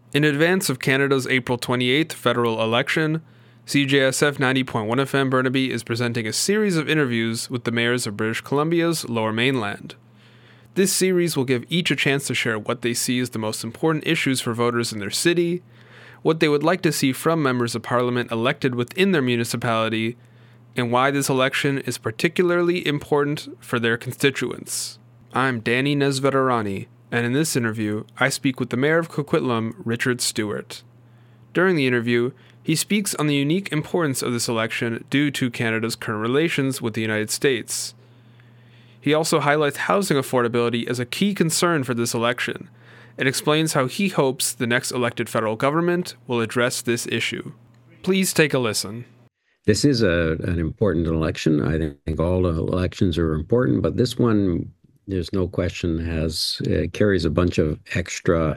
In advance of Canada's April 28th federal election, CJSF 90.1 FM Burnaby is presenting a series of interviews with the mayors of British Columbia's Lower Mainland. This series will give each a chance to share what they see as the most important issues for voters in their city, what they would like to see from members of parliament elected within their municipality, and why this election is particularly important for their constituents. I'm Danny Nesvetarani, and in this interview, I speak with the Mayor of Coquitlam, Richard Stewart. During the interview, he speaks on the unique importance of this election due to Canada's current relations with the United States. He also highlights housing affordability as a key concern for this election, and explains how he hopes the next elected federal government will address this issue. Please take a listen. This is an important election. I think all elections are important, but this one, there's no question, carries a bunch of extra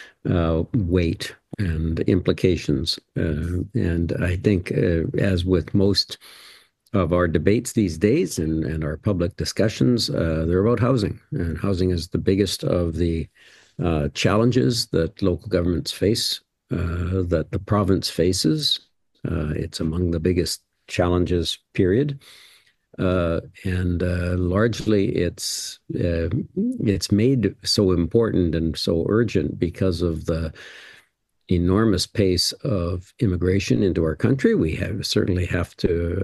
weight and implications. And I think, as with most of our debates these days and our public discussions, they're about housing. And housing is the biggest of the challenges that local governments face, that the province faces. It's among the biggest challenges, period. And largely it's made so important and so urgent because of the enormous pace of immigration into our country. We certainly have to,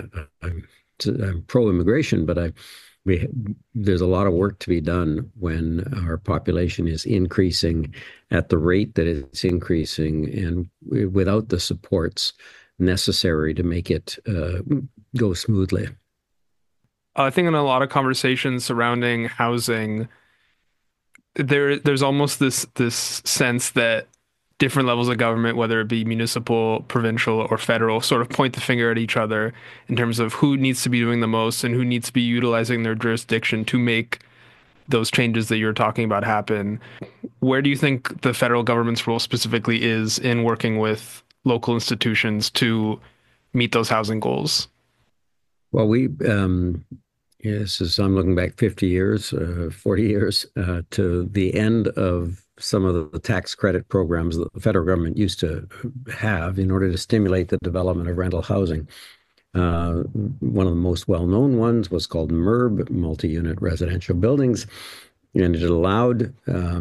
I'm pro-immigration, but there's a lot of work to be done when our population is increasing at the rate that it's increasing and without the supports necessary to make it go smoothly. I think in a lot of conversations surrounding housing, there's almost this sense that different levels of government, whether it be municipal, provincial, or federal, sort of point the finger at each other in terms of who needs to be doing the most and who needs to be utilizing their jurisdiction to make those changes that you're talking about happen. Where do you think the federal government's role specifically is in working with local institutions to meet those housing goals? Well, I'm looking back 50 years, 40 years to the end of some of the tax credit programs that the federal government used to have in order to stimulate the development of rental housing. One of the most well-known ones was called MURB, multi-unit residential buildings, and it allowed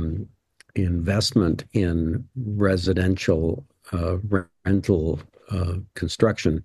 investment in residential rental construction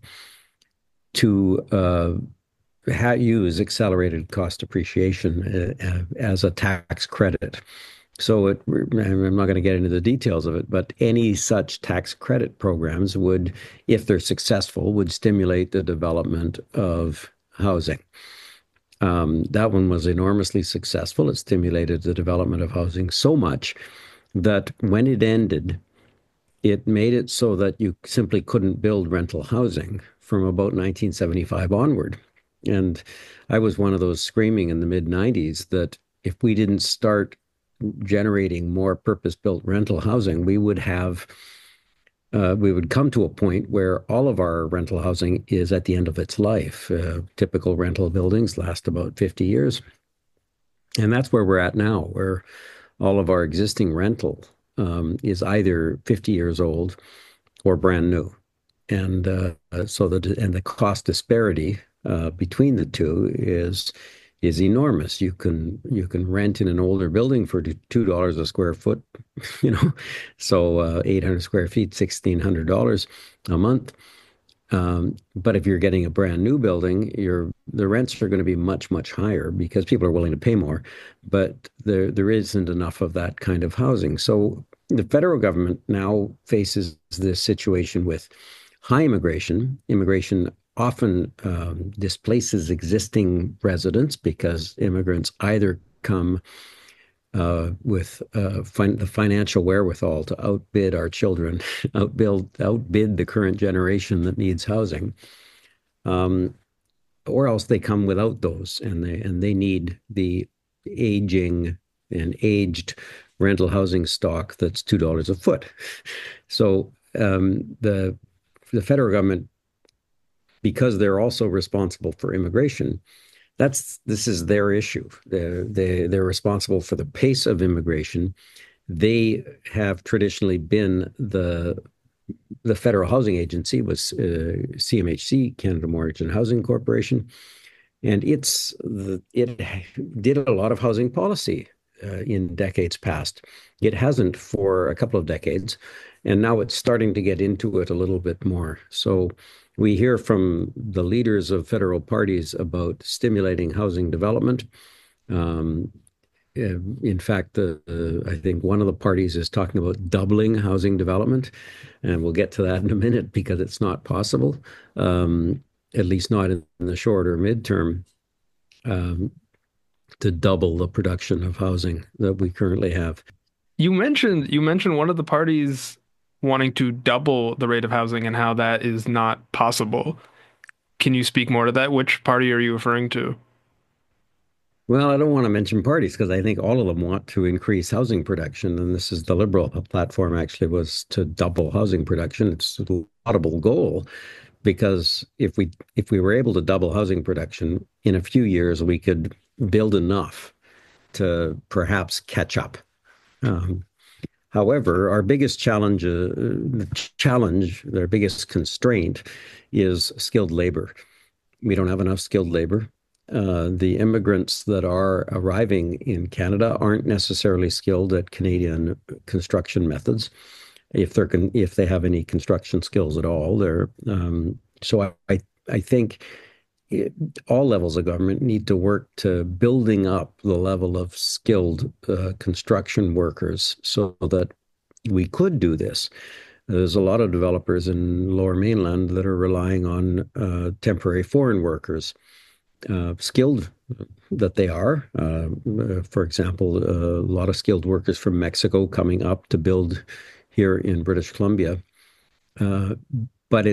to use accelerated cost depreciation as a tax credit. So I'm not going to get into the details of it, but any such tax credit programs would, if they're successful, would stimulate the development of housing. That one was enormously successful. It stimulated the development of housing so much that when it ended, it made it so that you simply couldn't build rental housing from about 1975 onward. And I was one of those screaming in the mid-90s that if we didn't start generating more purpose-built rental housing, we would come to a point where all of our rental housing is at the end of its life. Typical rental buildings last about 50 years. And that's where we're at now, where all of our existing rental is either 50 years old or brand new. And the cost disparity between the two is enormous. You can rent in an older building for $2 a square foot, so 800 square feet, $1,600 a month. But if you're getting a brand new building, the rents are going to be much, much higher because people are willing to pay more. But there isn't enough of that kind of housing. So the federal government now faces this situation with high immigration. Immigration often displaces existing residents because immigrants either come with the financial wherewithal to outbid our children, outbid the current generation that needs housing, or else they come without those, and they need the aging and aged rental housing stock that's $2 a foot. So the federal government, because they're also responsible for immigration, this is their issue. They're responsible for the pace of immigration They have traditionally been the federal housing agency was CMHC, Canada Mortgage and Housing Corporation, and it did a lot of housing policy in decades past. It hasn't for a couple of decades, and now it's starting to get into it a little bit more. So we hear from the leaders of federal parties about stimulating housing development. Um, in fact, I think one of the parties is talking about doubling housing development, and we'll get to that in a minute because it's not possible, at least not in the short or midterm, um, to double the production of housing that we currently have. You mentioned one of the parties wanting to double the rate of housing and how that is not possible. Can you speak more to that? Which party are you referring to? Well, I don't want to mention parties because I think all of them want to increase housing production, and this is the Liberal platform actually was to double housing production. It's a laudable goal because if we were able to double housing production in a few years, we could build enough to perhaps catch up. Um, However, our biggest their biggest constraint is skilled labor. We don't have enough skilled labor. The immigrants that are arriving in Canada aren't necessarily skilled at Canadian construction methods, if they have any construction skills at all. So I think all levels of government need to work to building up the level of skilled construction workers so that we could do this. There's a lot of developers in Lower Mainland that are relying on temporary foreign workers, skilled that they are. For example, a lot of skilled workers from Mexico coming up to build here in British Columbia. Uh, but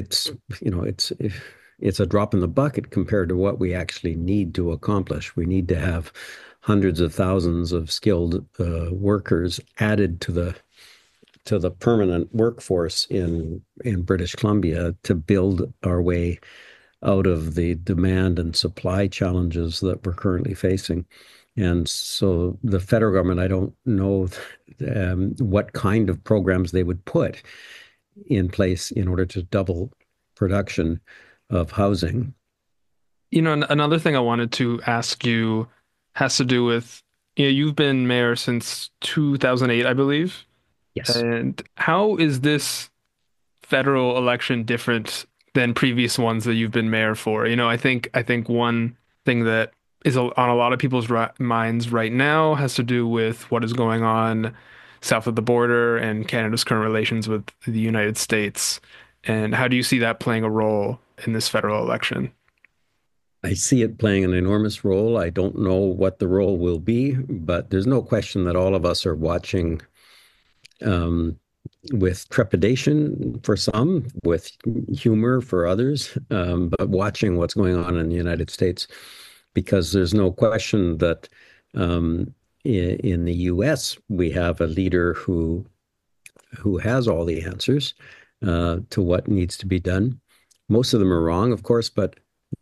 it's a drop in the bucket compared to what we actually need to accomplish. We need to have hundreds of thousands of skilled workers added to the permanent workforce in British Columbia to build our way out of the demand and supply challenges that we're currently facing. And so the federal government, I don't know what kind of programs they would put in place in order to double production of housing. Another thing I wanted to ask you has to do with, you've been mayor since 2008, I believe. Yes. And how is this federal election different than previous ones that you've been mayor for? I think one thing that is on a lot of people's minds right now has to do with what is going on south of the border and Canada's current relations with the United States. And how do you see that playing a role in this federal election? I see it playing an enormous role. I don't know what the role will be, but there's no question that all of us are watching um, with trepidation for some, with humor for others, but watching what's going on in the United States, because there's no question that in the US, we have a leader who has all the answers to what needs to be done. Most of them are wrong, of course, but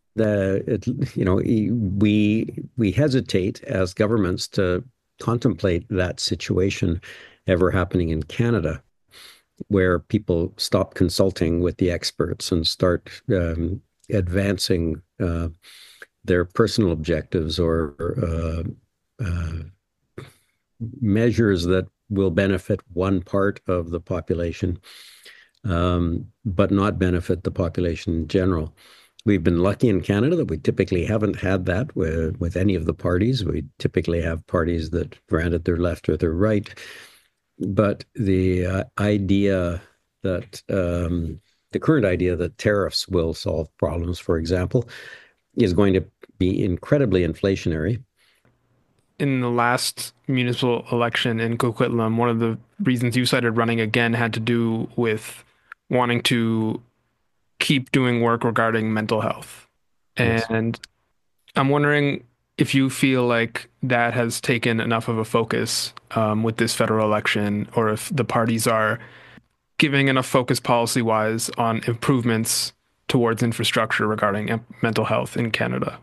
we hesitate as governments to contemplate that situation ever happening in Canada, where people stop consulting with the experts and start advancing their personal objectives or measures that will benefit one part of the population, but not benefit the population in general. We've been lucky in Canada that we typically haven't had that with any of the parties. We typically have parties that, granted, they're left or they're right, but the current idea that tariffs will solve problems, for example, is going to be incredibly inflationary. In the last municipal election in Coquitlam, one of the reasons you cited running again had to do with wanting to keep doing work regarding mental health. Yes. And I'm wondering if you feel like that has taken enough of a focus with this federal election, or if the parties are giving enough focus policy-wise on improvements towards infrastructure regarding mental health in Canada.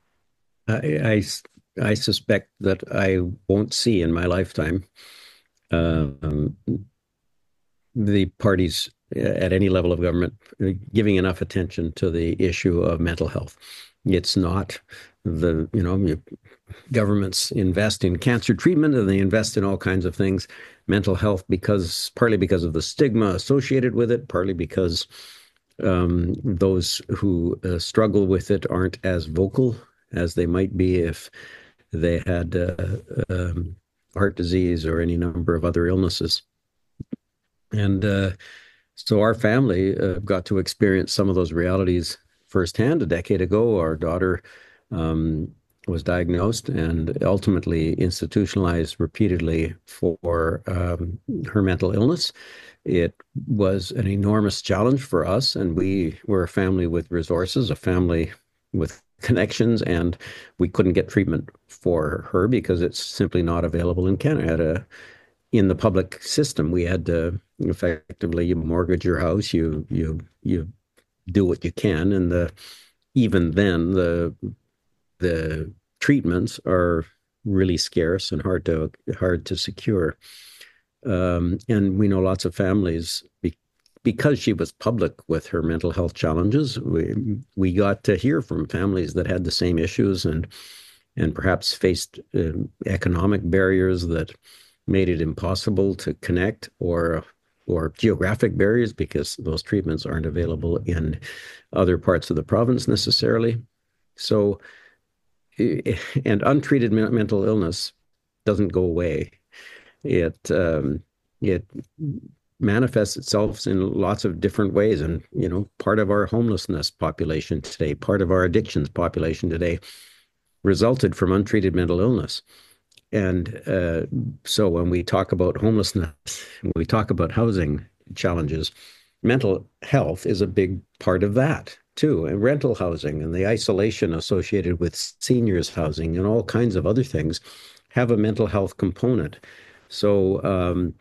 I, I, I suspect that I won't see in my lifetime um, the parties at any level of government giving enough attention to the issue of mental health. It's not governments invest in cancer treatment and they invest in all kinds of things. Mental health, partly because of the stigma associated with it, partly because those who struggle with it aren't as vocal as they might be if they had heart disease or any number of other illnesses. And so our family got to experience some of those realities firsthand a decade ago. Our daughter was diagnosed and ultimately institutionalized repeatedly for her mental illness. It was an enormous challenge for us, and we were a family with resources, a family with connections, and we couldn't get treatment for her because it's simply not available in Canada. In the public system, we had to effectively you mortgage your house, you do what you can, and even then the treatments are really scarce and hard to secure. And we know lots of families because she was public with her mental health challenges. We got to hear from families that had the same issues and perhaps faced economic barriers that made it impossible to connect, or geographic barriers because those treatments aren't available in other parts of the province necessarily. So, and untreated mental illness doesn't go away. It manifests itself in lots of different ways, and part of our homelessness population today, part of our addictions population today, resulted from untreated mental illness. And so when we talk about homelessness, when we talk about housing challenges, mental health is a big part of that too. And rental housing and the isolation associated with seniors housing and all kinds of other things have a mental health component. So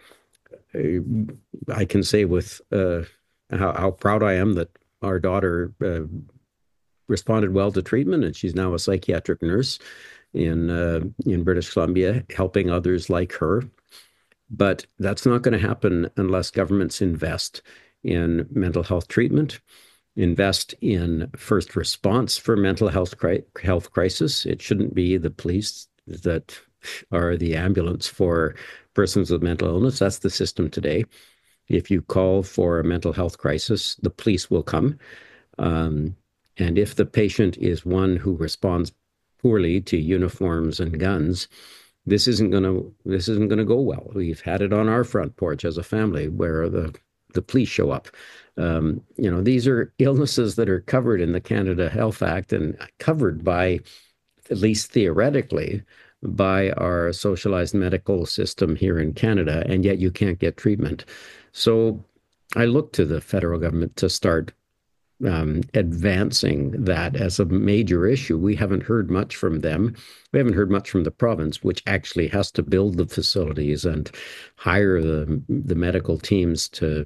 I can say with how proud I am that our daughter responded well to treatment, and she's now a psychiatric nurse in British Columbia, helping others like her. But that's not going to happen unless governments invest in mental health treatment, invest in first response for mental health crisis. It shouldn't be the police that are the ambulance for persons with mental illness. That's the system today. If you call for a mental health crisis, the police will come. And if the patient is one who responds poorly to uniforms and guns, this isn't going to go well. We've had it on our front porch as a family where the police show up. These are illnesses that are covered in the Canada Health Act and covered by, at least theoretically, by our socialized medical system here in Canada, and yet you can't get treatment. So I look to the federal government to start advancing that as a major issue. We haven't heard much from them. We haven't heard much from the province, which actually has to build the facilities and hire the medical teams to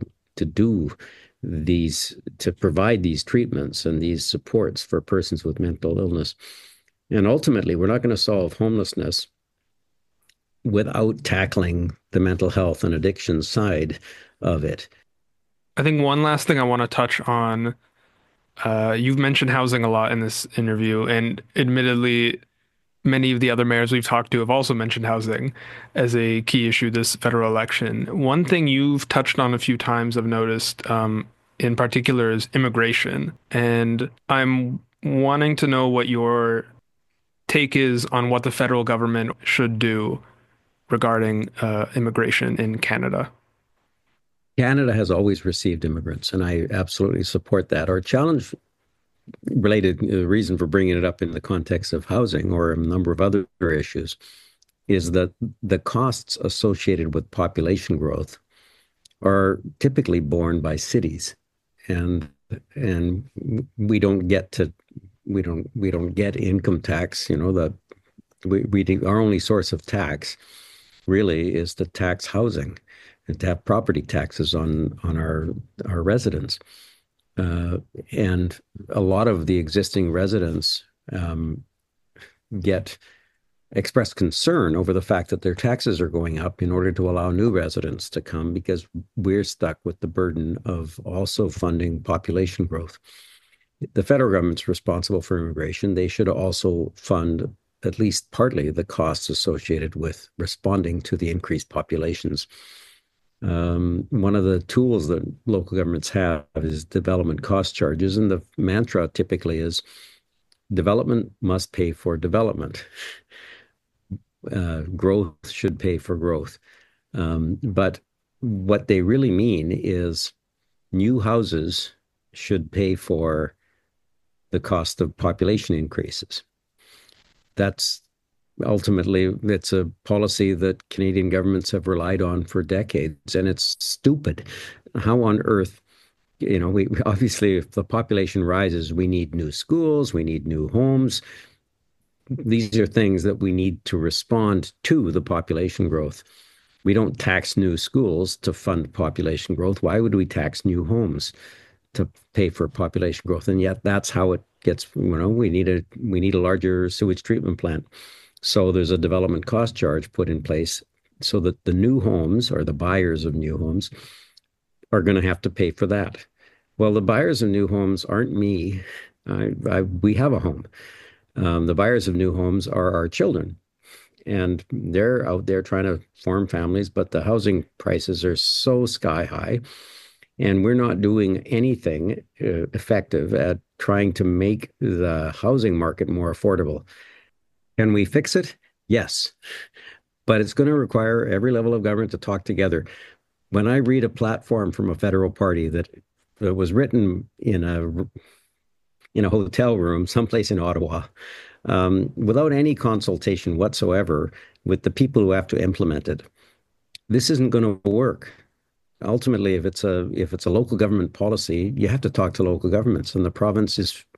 provide these treatments and these supports for persons with mental illness. And ultimately, we're not going to solve homelessness without tackling the mental health and addiction side of it. I think one last thing I want to touch on. You've mentioned housing a lot in this interview, and admittedly, many of the other mayors we've talked to have also mentioned housing as a key issue this federal election. One thing you've touched on a few times, I've noticed, in particular, is immigration. And I'm wanting to know what your take is on what the federal government should do regarding immigration in Canada. Canada has always received immigrants, and I absolutely support that. Our challenge related, the reason for bringing it up in the context of housing or a number of other issues, is that the costs associated with population growth are typically borne by cities, and we don't get income tax. That our only source of tax really is to tax housing and to have property taxes on our residents. And a lot of the existing residents get expressed concern over the fact that their taxes are going up in order to allow new residents to come because we're stuck with the burden of also funding population growth. The federal government's responsible for immigration. They should also fund at least partly the costs associated with responding to the increased populations. One of the tools that local governments have is development cost charges, and the mantra typically is development must pay for development. Growth should pay for growth. But what they really mean is new houses should pay for the cost of population increases. That's ultimately, it's a policy that Canadian governments have relied on for decades, and it's stupid. How on earth, we obviously, if the population rises, we need new schools, we need new homes. These are things that we need to respond to the population growth. We don't tax new schools to fund population growth. Why would we tax new homes to pay for population growth? And yet that's how it gets, we need a larger sewage treatment plant. So there's a development cost charge put in place so that the new homes, or the buyers of new homes, are going to have to pay for that. Well, the buyers of new homes aren't me. We have a home. The buyers of new homes are our children, and they're out there trying to form families, but the housing prices are so sky high, and we're not doing anything effective at trying to make the housing market more affordable. Can we fix it? Yes, but it's going to require every level of government to talk together. When I read a platform from a federal party that was written in a hotel room someplace in Ottawa, without any consultation whatsoever with the people who have to implement it, this isn't going to work. Ultimately, if it's a local government policy, you have to talk to local governments, and the province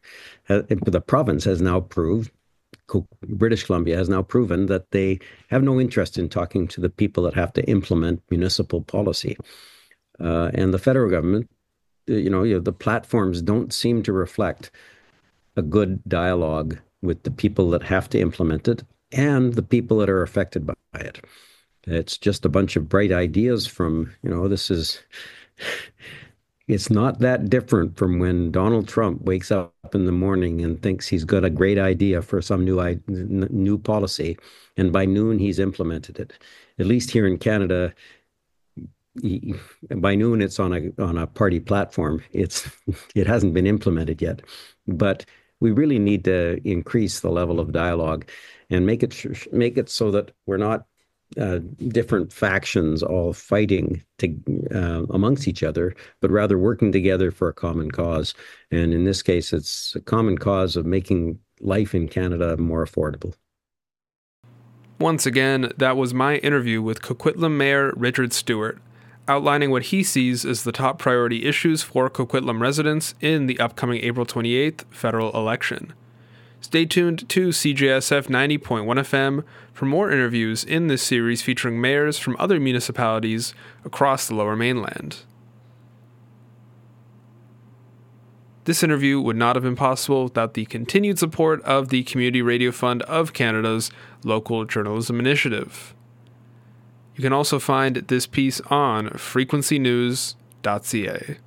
has now proved, British Columbia has now proven that they have no interest in talking to the people that have to implement municipal policy. And the federal government, the platforms don't seem to reflect a good dialogue with the people that have to implement it and the people that are affected by it. It's just a bunch of bright ideas from, it's not that different from when Donald Trump wakes up in the morning and thinks he's got a great idea for some new policy, and by noon he's implemented it. At least here in Canada, by noon it's on a party platform. It hasn't been implemented yet, but we really need to increase the level of dialogue and make it so that we're not different factions all fighting amongst each other, but rather working together for a common cause. And in this case, it's a common cause of making life in Canada more affordable. Once again, that was my interview with Coquitlam Mayor Richard Stewart, outlining what he sees as the top priority issues for Coquitlam residents in the upcoming April 28th federal election. Stay tuned to CJSF 90.1 FM for more interviews in this series featuring mayors from other municipalities across the Lower Mainland. This interview would not have been possible without the continued support of the Community Radio Fund of Canada's Local Journalism Initiative. You can also find this piece on frequencynews.ca.